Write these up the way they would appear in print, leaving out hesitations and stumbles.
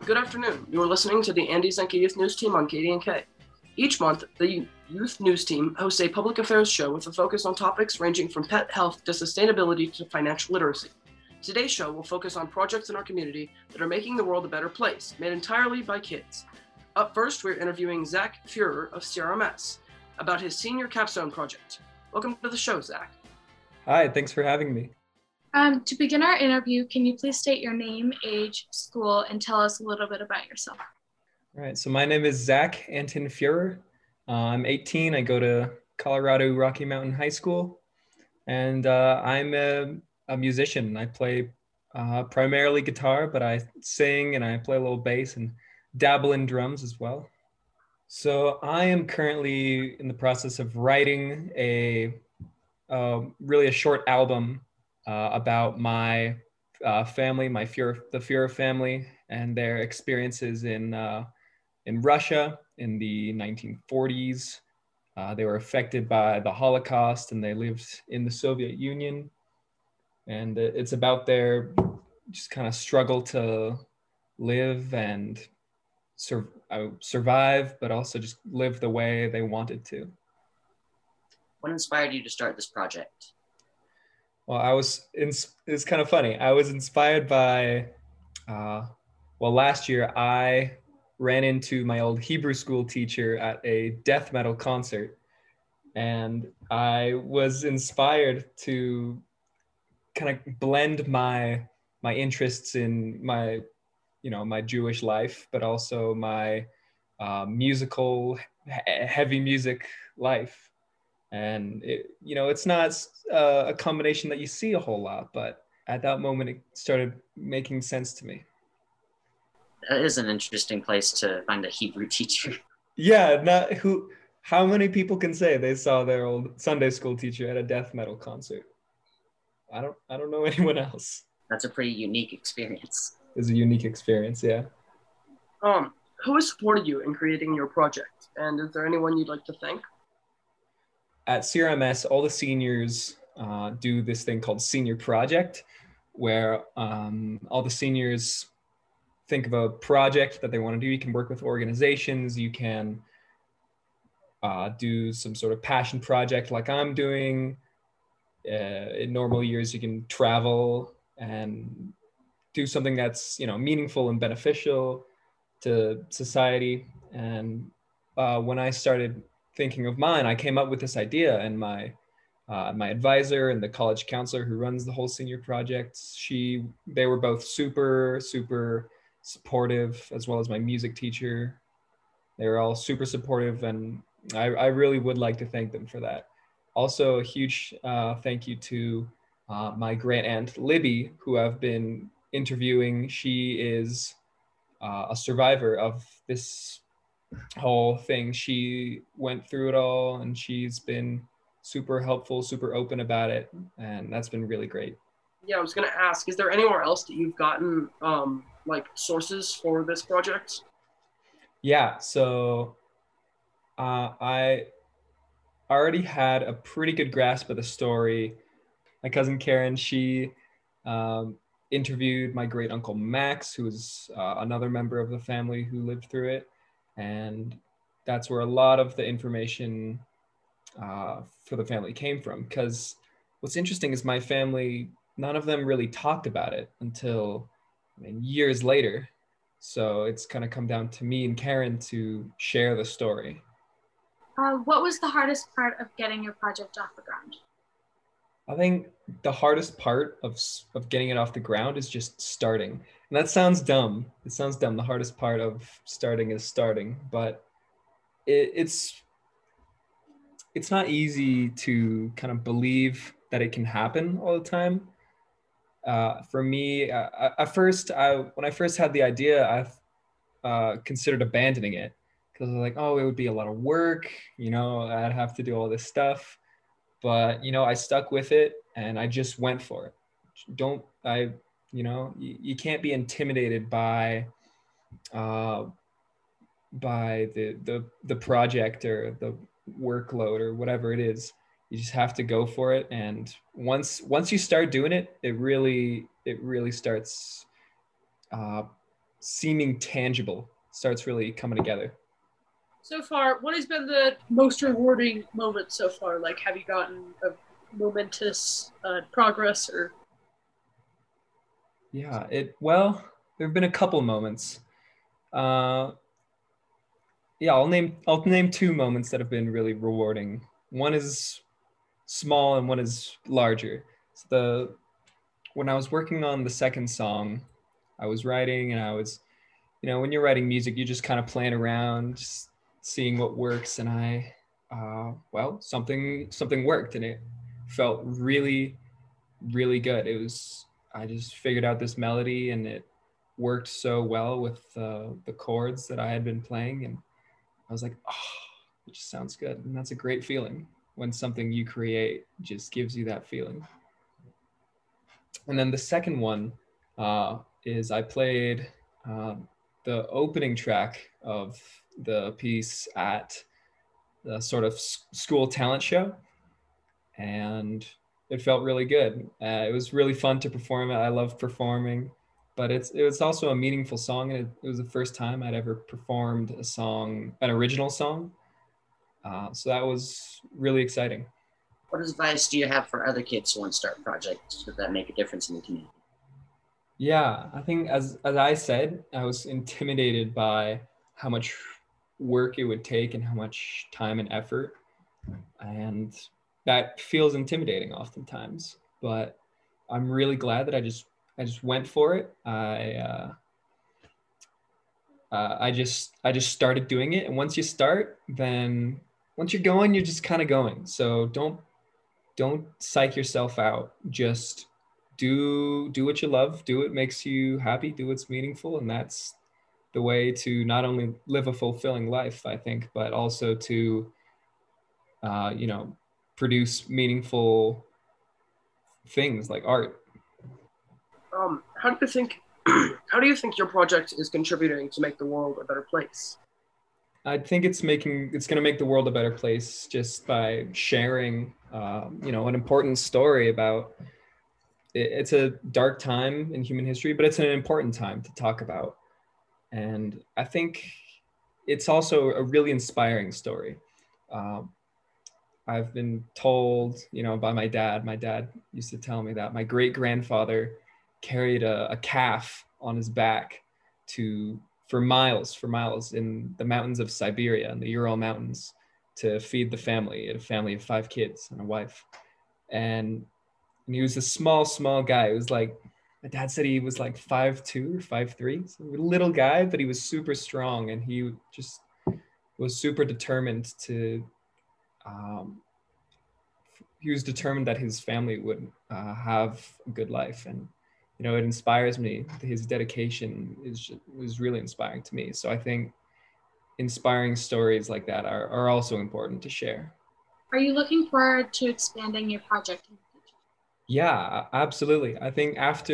Good afternoon. You are listening to the Andy Zenke Youth News Team on KDNK. Each month, the Youth News Team hosts a public affairs show with a focus on topics ranging from pet health to sustainability to financial literacy. Today's show will focus on projects in our community that are making the world a better place, made entirely by kids. Up first, we're interviewing Zach Fuhrer of CRMS about his senior capstone project. Welcome to the show, Zach. Hi, thanks for having me. To begin our interview, can you please state your name, age, school, and tell us a little bit about yourself? All right, so my name is Zach Anton Fuhrer. I'm 18. I go to Colorado Rocky Mountain High School, and I'm a musician. I play primarily guitar, but I sing and I play a little bass and dabble in drums as well. So I am currently in the process of writing really a short album about my family, the Fuhrer family, and their experiences in Russia in the 1940s. They were affected by the Holocaust, and they lived in the Soviet Union. And it's about their just kind of struggle to live and survive, but also just live the way they wanted to. What inspired you to start this project? Well, it's kind of funny. I was inspired by, last year I ran into my old Hebrew school teacher at a death metal concert. And I was inspired to kind of blend my interests in my Jewish life, but also my heavy music life. And it's not a combination that you see a whole lot, but at that moment it started making sense to me. That is an interesting place to find a Hebrew teacher. Yeah, how many people can say they saw their old Sunday school teacher at a death metal concert? I don't know anyone else. That's a pretty unique experience. It's a unique experience, yeah. Who has supported you in creating your project? And is there anyone you'd like to thank? At CRMS, all the seniors do this thing called Senior Project, where all the seniors think of a project that they want to do. You can work with organizations, you can do some sort of passion project like I'm doing. In normal years, you can travel and do something that's meaningful and beneficial to society. And when I started thinking of mine, I came up with this idea, and my advisor and the college counselor who runs the whole senior project, they were both super supportive, as well as my music teacher. They were all super supportive, and I really would like to thank them for that. Also, a huge thank you to my great aunt Libby, who I've been interviewing. She is a survivor of this whole thing. She went through it all, and she's been super helpful, super open about it, and that's been really great. Yeah, I was going to ask, is there anywhere else that you've gotten sources for this project? Yeah, so I already had a pretty good grasp of the story. My cousin Karen, she interviewed my great uncle Max, who was another member of the family who lived through it. And that's where a lot of the information for the family came from. Because what's interesting is my family, none of them really talked about it until years later. So it's kind of come down to me and Karen to share the story. What was the hardest part of getting your project off the ground? I think the hardest part of getting it off the ground is just starting. And that sounds dumb. It sounds dumb. The hardest part of starting is starting, but it's not easy to kind of believe that it can happen all the time. For me, at first, when I first had the idea, I considered abandoning it, because I was like, oh, it would be a lot of work. I'd have to do all this stuff. But, I stuck with it, and I just went for it. You can't be intimidated by the project or the workload or whatever it is. You just have to go for it. And once you start doing it, it really starts seeming tangible starts really coming together. So far, what has been the most rewarding moment so far? Like, have you gotten a momentous progress or? Yeah, there have been a couple moments. Yeah, I'll name two moments that have been really rewarding. One is small and one is larger. So when I was working on the second song, I was writing and I was, when you're writing music, you just kind of playing around, just seeing what works. And something worked and it felt really, really good. I just figured out this melody and it worked so well with the chords that I had been playing. And I was like, oh, it just sounds good. And that's a great feeling when something you create just gives you that feeling. And then the second one is I played the opening track of the piece at the sort of school talent show. And it felt really good. It was really fun to perform it. I love performing, but it was also a meaningful song. And it was the first time I'd ever performed an original song. So that was really exciting. What advice do you have for other kids who want to start projects that make a difference in the community? Yeah, I think as I said, I was intimidated by how much work it would take and how much time and effort. And that feels intimidating oftentimes, but I'm really glad that I just went for it. I just started doing it. And once you start, then once you're going, you're just kind of going. So don't psych yourself out. Just do what you love, do what makes you happy, do what's meaningful. And that's the way to not only live a fulfilling life, I think, but also to, produce meaningful things like art. How do you think your project is contributing to make the world a better place? I think it's going to make the world a better place just by sharing, an important story about. It's a dark time in human history, but it's an important time to talk about. And I think it's also a really inspiring story. I've been told, by my dad. My dad used to tell me that my great-grandfather carried a calf on his back for miles in the mountains of Siberia and the Ural Mountains to feed the family. He had a family of 5 kids and a wife. And he was a small guy. It was like, my dad said he was like 5'2" or 5'3", so a little guy, but he was super strong and he just was super determined he was determined that his family would have a good life. And, it inspires me. His dedication was really inspiring to me. So I think inspiring stories like that are also important to share. Are you looking forward to expanding your project in the future? Yeah, absolutely. I think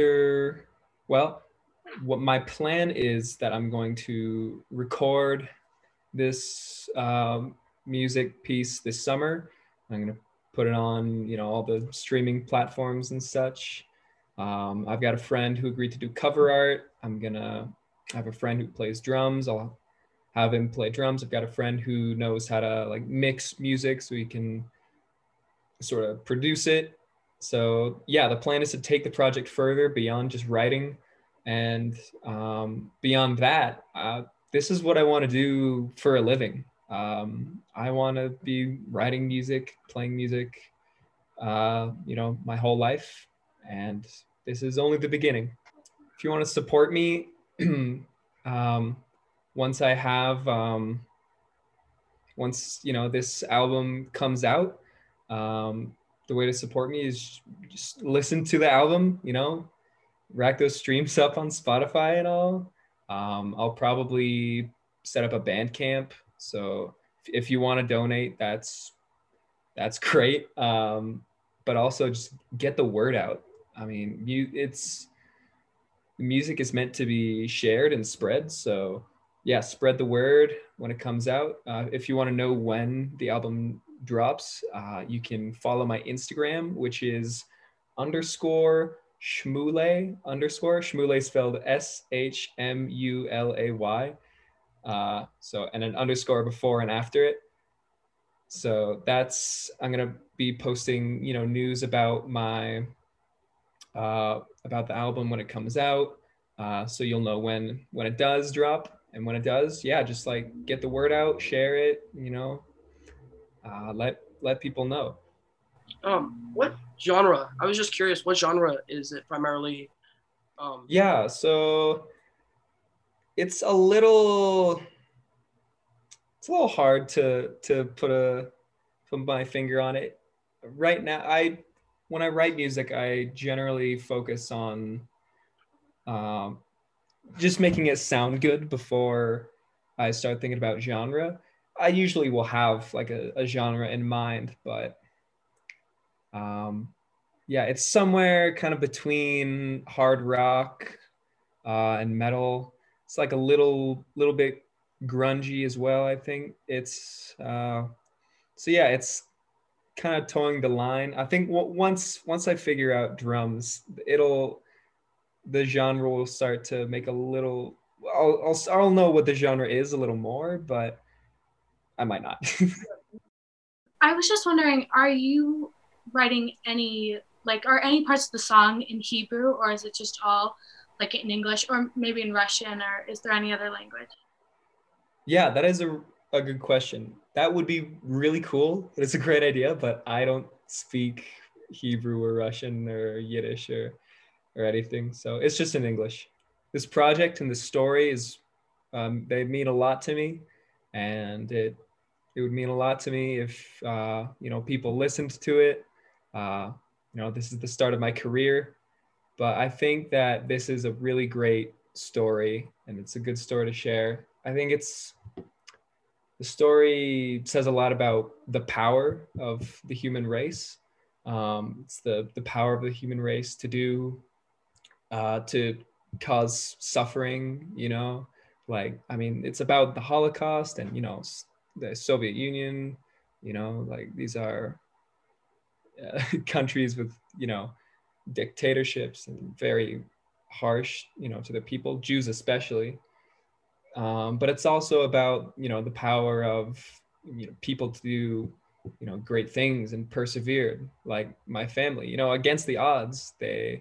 what my plan is that I'm going to record this music piece this summer. I'm going to put it on, all the streaming platforms and such. I've got a friend who agreed to do cover art. I'm going to have a friend who plays drums. I'll have him play drums. I've got a friend who knows how to mix music so he can sort of produce it. So yeah, the plan is to take the project further beyond just writing. And beyond that, this is what I want to do for a living. I want to be writing music, playing music, my whole life. And this is only the beginning. If you want to support me, once this album comes out, the way to support me is just listen to the album, rack those streams up on Spotify and all. I'll probably set up a Bandcamp. So if you want to donate, that's great. But also just get the word out. I mean, music is meant to be shared and spread. So yeah, spread the word when it comes out. If you want to know when the album drops, you can follow my Instagram, which is _Sean Shmuley underscore. Shmuley spelled SHMULAY. So, and an underscore before and after it. So I'm gonna be posting, news about about the album when it comes out. So you'll know when it does drop, and when it does, just like get the word out, share it, let people know. What genre? I was just curious. What genre is it primarily? So it's a little hard to put my finger on it right now. When I write music, I generally focus on just making it sound good before I start thinking about genre. I usually will have like a genre in mind, but it's somewhere kind of between hard rock and metal. It's like a little bit grungy as well, I think. It's it's kind of towing the line. I think once I figure out drums, the genre will start to make a little. I'll know what the genre is a little more, but I might not. I was just wondering, are you writing are any parts of the song in Hebrew, or is it just all like in English, or maybe in Russian, or is there any other language? Yeah, that is a good question. That would be really cool. It's a great idea, but I don't speak Hebrew or Russian or Yiddish or anything. So it's just in English. This project and the story they mean a lot to me, and it would mean a lot to me if people listened to it. This is the start of my career, but I think that this is a really great story, and it's a good story to share. I think the story says a lot about the power of the human race. It's the power of the human race to cause suffering, it's about the Holocaust and, the Soviet Union, these are countries with, dictatorships and very harsh, to the people, Jews especially. But it's also about, the power of, people to do, great things and persevere, like my family, against the odds, they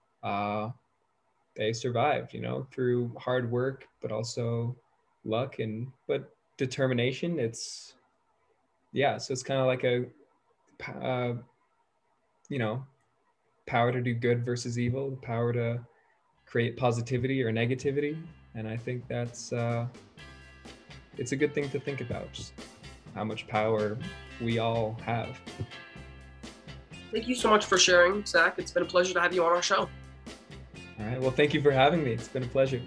survived, through hard work, but also luck but determination. So it's kind of like a, power to do good versus evil, power to create positivity or negativity. And I think that's, it's a good thing to think about, just how much power we all have. Thank you so much for sharing, Zach. It's been a pleasure to have you on our show. All right, well, thank you for having me. It's been a pleasure.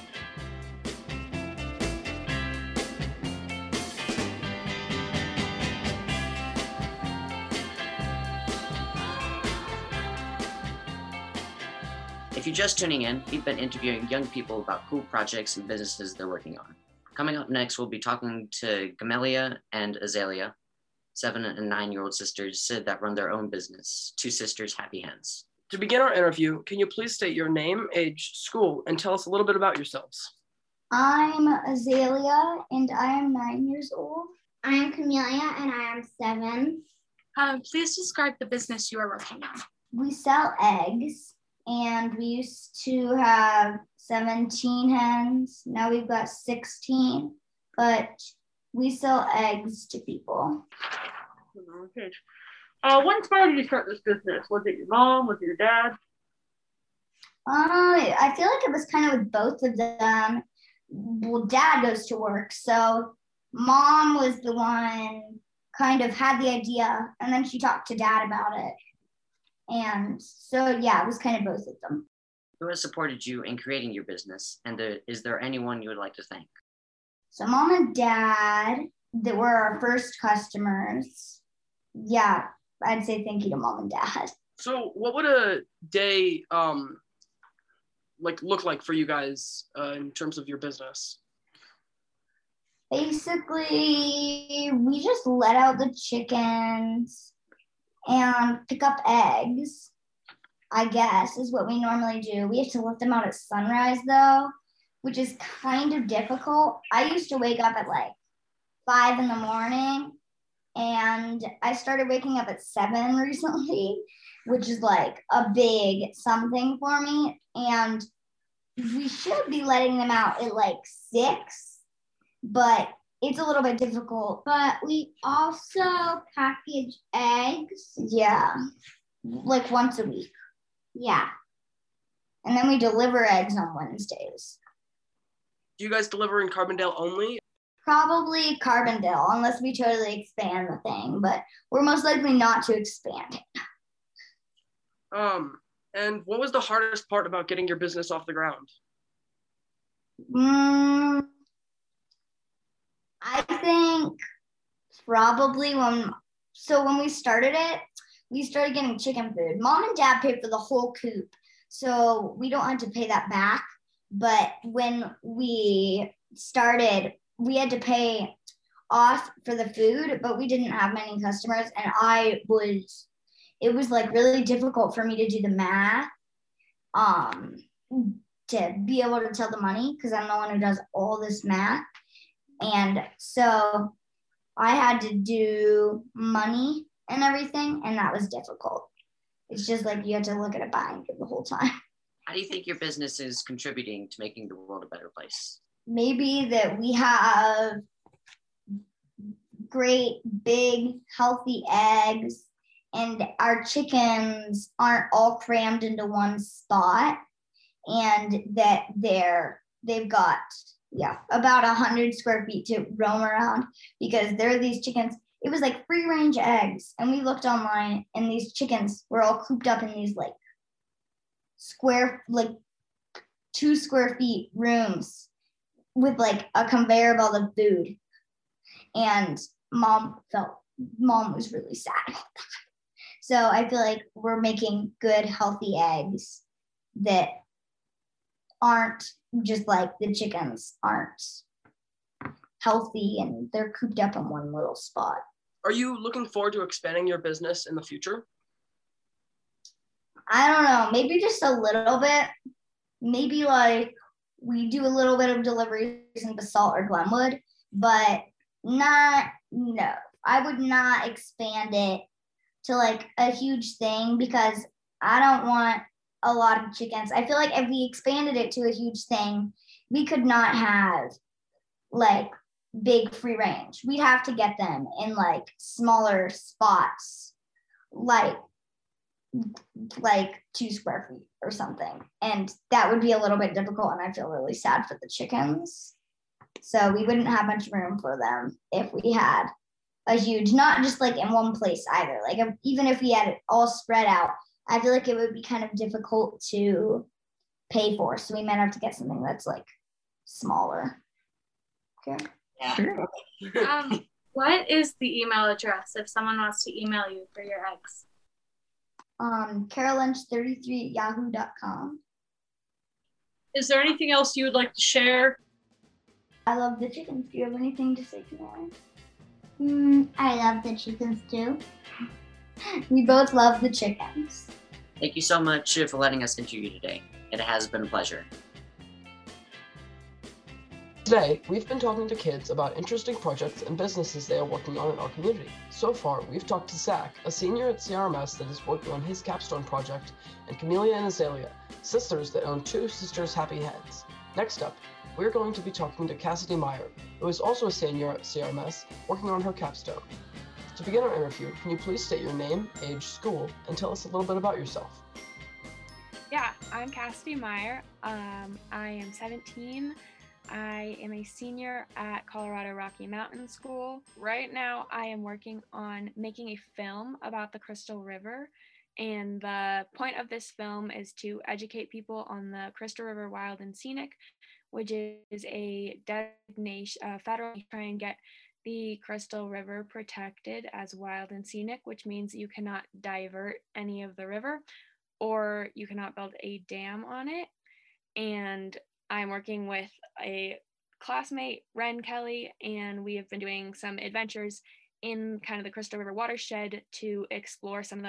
If you're just tuning in, we've been interviewing young people about cool projects and businesses they're working on. Coming up next, we'll be talking to Gamelia and Azalea, 7 and 9-year-old sisters that run their own business, Two Sisters Happy Hands. To begin our interview, can you please state your name, age, school, and tell us a little bit about yourselves? I'm Azalea, and I am 9 years old. I am Camelia, and I am 7. Please describe the business you are working on. We sell eggs. And we used to have 17 hens. Now we've got 16, but we sell eggs to people. Okay. What inspired you to start this business? Was it your mom? Was it your dad? I feel like it was kind of with both of them. Well, Dad goes to work, so Mom was the one kind of had the idea, and then she talked to Dad about it. And so, it was kind of both of them. Who has supported you in creating your business? And is there anyone you would like to thank? So Mom and Dad, that were our first customers. Yeah, I'd say thank you to Mom and Dad. So what would a day look like for you guys in terms of your business? Basically, we just let out the chickens and pick up eggs. I guess, is what we normally do. We have to let them out at sunrise, though, which is kind of difficult. I used to wake up at like 5 in the morning, and I started waking up at 7 recently, which is like a big something for me. And we should be letting them out at like 6, but it's a little bit difficult. But we also package eggs. Yeah, like once a week. Yeah. And then we deliver eggs on Wednesdays. Do you guys deliver in Carbondale only? Probably Carbondale, unless we totally expand the thing, but we're most likely not to expand it. And what was the hardest part about getting your business off the ground? I think probably when we started it, we started getting chicken food. Mom and Dad paid for the whole coop, so we don't have to pay that back. But when we started, we had to pay off for the food, but we didn't have many customers, and it was like really difficult for me to do the math, to be able to tell the money, because I'm the one who does all this math. And so I had to do money and everything, and that was difficult. It's just like you have to look at a binder the whole time. How do you think your business is contributing to making the world a better place? Maybe that we have great, big, healthy eggs, and our chickens aren't all crammed into one spot, and that they've got about 100 square feet to roam around, because there are these chickens. It was like free range eggs, and we looked online, and these chickens were all cooped up in these like 2 square feet rooms with like a conveyor belt of food. And mom was really sad. So I feel like we're making good, healthy eggs that aren't just like the chickens aren't healthy and they're cooped up in one little spot. Are you looking forward to expanding your business in the future? I don't know, maybe just a little bit. Maybe like we do a little bit of deliveries in Basalt or Glenwood, but no. I would not expand it to like a huge thing, because I don't want a lot of chickens. I feel like if we expanded it to a huge thing, we could not have like big free range. We'd have to get them in like smaller spots, like 2 square feet or something. And that would be a little bit difficult, and I feel really sad for the chickens. So we wouldn't have much room for them if we had a huge, not just like in one place either. Like even if we had it all spread out, I feel like it would be kind of difficult to pay for. So we might have to get something that's like smaller. Okay. Yeah. Sure. What is the email address if someone wants to email you for your eggs? carolynch33@yahoo.com. Is there anything else you would like to share? I love the chickens. Do you have anything to say, Camilla? I love the chickens too. We both love the chickens. Thank you so much for letting us interview you today. It has been a pleasure. Today, we've been talking to kids about interesting projects and businesses they are working on in our community. So far, we've talked to Zach, a senior at CRMS that is working on his capstone project, and Camellia and Azalea, sisters that own 2 Sisters Happy Heads. Next up, we're going to be talking to Cassidy Meyer, who is also a senior at CRMS, working on her capstone. To begin our interview, can you please state your name, age, school, and tell us a little bit about yourself? Yeah, I'm Cassidy Meyer. I am 17. I am a senior at Colorado Rocky Mountain School. Right now, I am working on making a film about the Crystal River. And the point of this film is to educate people on the Crystal River Wild and Scenic, which is a designation, federal, try and get the Crystal River protected as wild and scenic, which means you cannot divert any of the river or you cannot build a dam on it. And I'm working with a classmate, Ren Kelly, and we have been doing some adventures in kind of the Crystal River watershed to explore some of the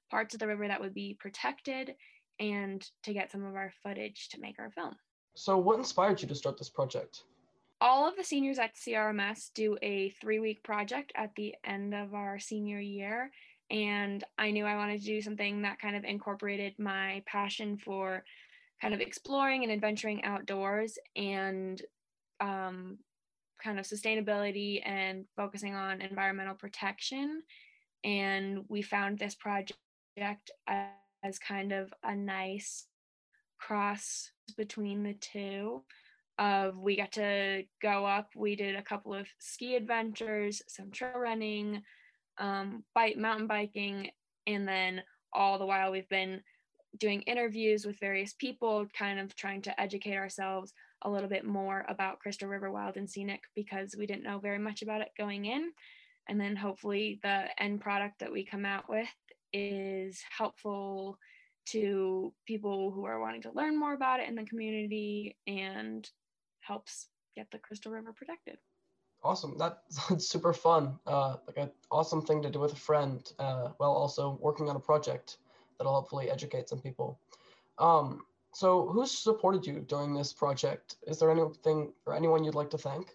parts of the river that would be protected and to get some of our footage to make our film. So what inspired you to start this project? All of the seniors at CRMS do a 3-week project at the end of our senior year. And I knew I wanted to do something that kind of incorporated my passion for kind of exploring and adventuring outdoors and kind of sustainability and focusing on environmental protection. And we found this project as kind of a nice cross between the two. We got to go up, we did a couple of ski adventures, some trail running, mountain biking, and then all the while we've been doing interviews with various people, kind of trying to educate ourselves a little bit more about Crystal River Wild and Scenic because we didn't know very much about it going in. And then hopefully the end product that we come out with is helpful to people who are wanting to learn more about it in the community and helps get the Crystal River protected. Awesome. That sounds super fun. Like an awesome thing to do with a friend, while also working on a project that'll hopefully educate some people. So who's supported you during this project? Is there anything or anyone you'd like to thank?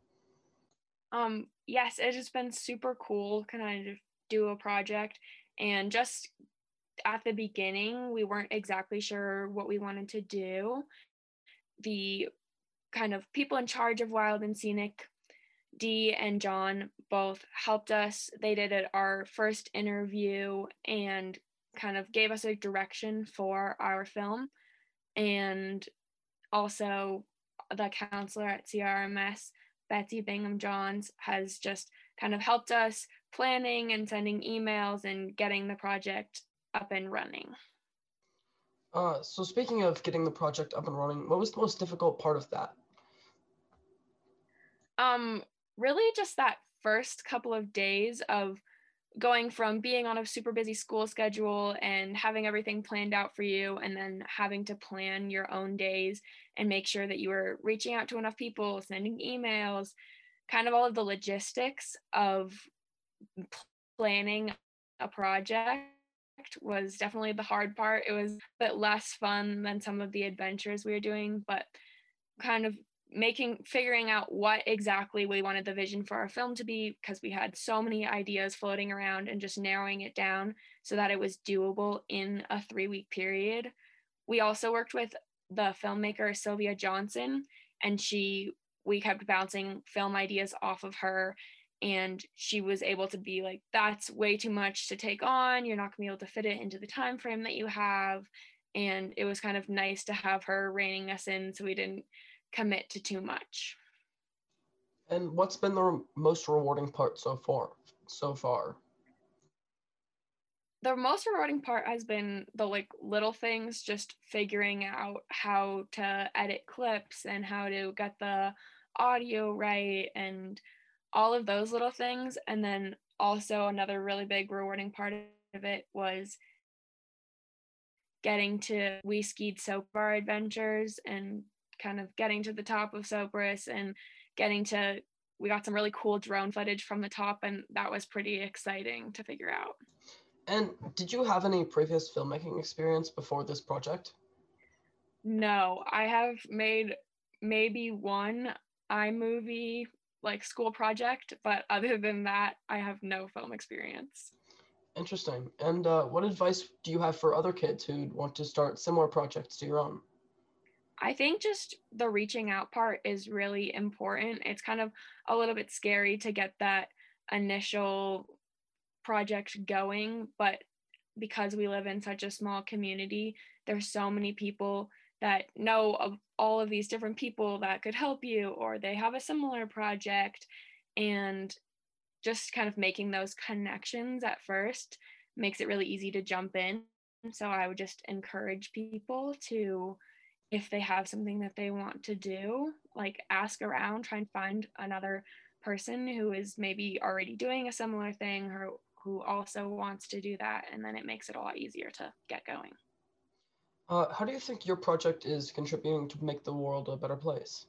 Yes, it has been super cool kind of do a project, and just at the beginning, we weren't exactly sure what we wanted to do. The kind of people in charge of Wild and Scenic, Dee and John, both helped us. They did our first interview and kind of gave us a direction for our film. And also the counselor at CRMS, Betsy Bingham Johns, has just kind of helped us planning and sending emails and getting the project up and running. So speaking of getting the project up and running, what was the most difficult part of that? Really just that first couple of days of going from being on a super busy school schedule and having everything planned out for you, and then having to plan your own days and make sure that you were reaching out to enough people, sending emails, kind of all of the logistics of planning a project was definitely the hard part. It was a bit less fun than some of the adventures we were doing, but kind of figuring out what exactly we wanted the vision for our film to be, because we had so many ideas floating around, and just narrowing it down so that it was doable in a 3-week period. We also worked with the filmmaker Sylvia Johnson, and we kept bouncing film ideas off of her, and she was able to be like, that's way too much to take on, you're not gonna be able to fit it into the time frame that you have. And it was kind of nice to have her reining us in so we didn't commit to too much. And what's been the most rewarding part so far? The most rewarding part has been the little things, just figuring out how to edit clips and how to get the audio right and all of those little things. And then also another really big rewarding part of it was we skied Soapbar Adventures and kind of getting to the top of Sopris and we got some really cool drone footage from the top, and that was pretty exciting to figure out. And did you have any previous filmmaking experience before this project? No, I have made maybe one iMovie school project, but other than that, I have no film experience. Interesting. And what advice do you have for other kids who want to start similar projects to your own? I think just the reaching out part is really important. It's kind of a little bit scary to get that initial project going, but because we live in such a small community, there's so many people that know of all of these different people that could help you, or they have a similar project, and just kind of making those connections at first makes it really easy to jump in. So I would just encourage people to, if they have something that they want to do, ask around, try and find another person who is maybe already doing a similar thing or who also wants to do that, and then it makes it a lot easier to get going. How do you think your project is contributing to make the world a better place?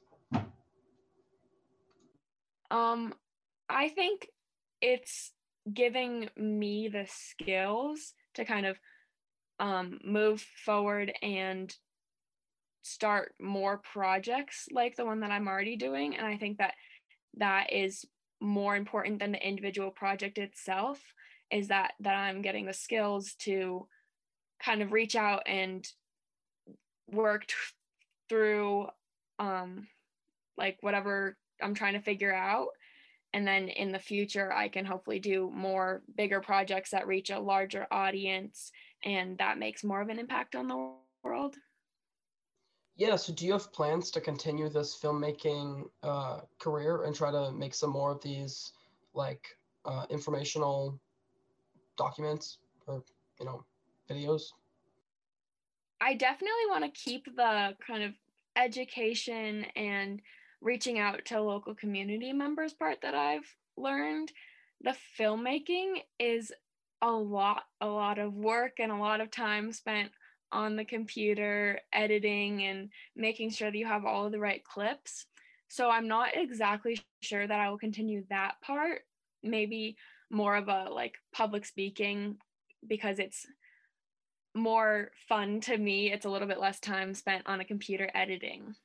I think it's giving me the skills to kind of move forward and start more projects like the one that I'm already doing. And I think that is more important than the individual project itself, is that I'm getting the skills to kind of reach out and work through like whatever I'm trying to figure out. And then in the future, I can hopefully do more bigger projects that reach a larger audience, and that makes more of an impact on the world. Yeah, so do you have plans to continue this filmmaking career and try to make some more of these like informational documents or, videos? I definitely want to keep the kind of education and reaching out to local community members part that I've learned. The filmmaking is a lot of work and a lot of time spent on the computer editing and making sure that you have all of the right clips. So I'm not exactly sure that I will continue that part. Maybe more of a like public speaking, because it's more fun to me. It's a little bit less time spent on a computer editing.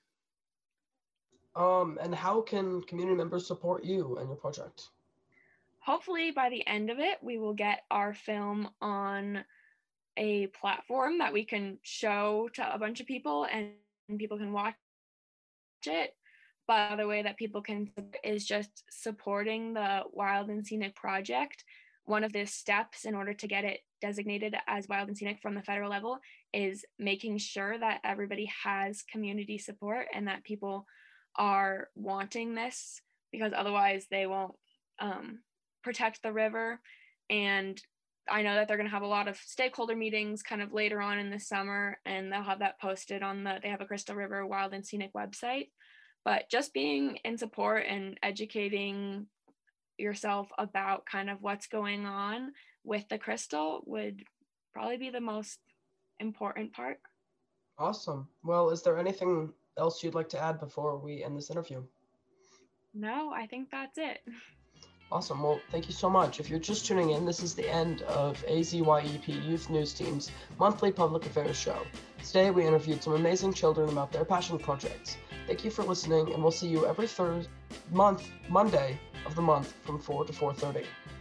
And how can community members support you and your project? Hopefully by the end of it, we will get our film on a platform that we can show to a bunch of people and people can watch it. But the way that people can is just supporting the Wild and Scenic project. One of the steps in order to get it designated as Wild and Scenic from the federal level is making sure that everybody has community support and that people are wanting this, because otherwise they won't protect the river. And I know that they're going to have a lot of stakeholder meetings kind of later on in the summer, and they'll have that posted on they have a Crystal River Wild and Scenic website. But just being in support and educating yourself about kind of what's going on with the Crystal would probably be the most important part. Awesome. Well, is there anything else you'd like to add before we end this interview? No, I think that's it. Awesome. Well, thank you so much. If you're just tuning in, this is the end of AZYEP Youth News Team's monthly public affairs show. Today, we interviewed some amazing children about their passion projects. Thank you for listening, and we'll see you every Monday of the month from 4 to 4:30.